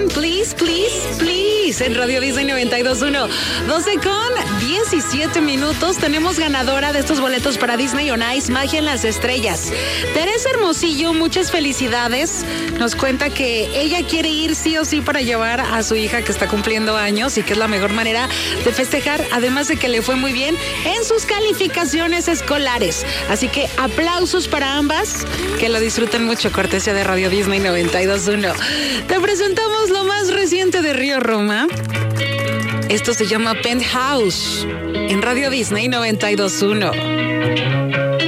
Can, please, please, please, en Radio Disney 92.1. 12:17. Tenemos ganadora de estos boletos para Disney on Ice, Magia en las Estrellas. Teresa Hermosillo, muchas felicidades. Nos cuenta que ella quiere ir sí o sí para llevar a su hija que está cumpliendo años y que es la mejor manera de festejar, además de que le fue muy bien en sus calificaciones escolares. Así que aplausos para ambas, que lo disfruten mucho, cortesía de Radio Disney 92.1. Te presentamos lo más reciente de Río Roma. Esto se llama Penthouse en Radio Disney 92.1.